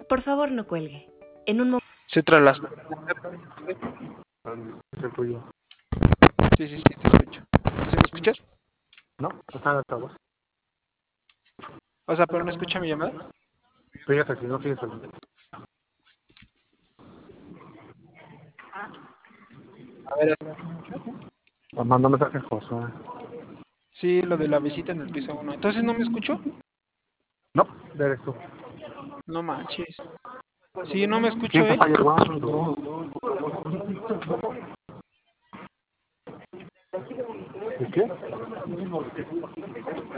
Por favor, no cuelgue. En un momento. Se tras ¿Es tuyo? Sí, sí, sí, te escucho. ¿Sí me escuchas? No, está en altavoz. O sea, pero no escucha mi llamada. Fíjate, si no fíjate. A ver, Manda mensaje, José. sí, lo de la visita en el piso 1. Entonces, ¿no me escucho? No, eres tú. No manches. Sí, no me escucho ¿Quién te él. está llamando? ¿Y qué?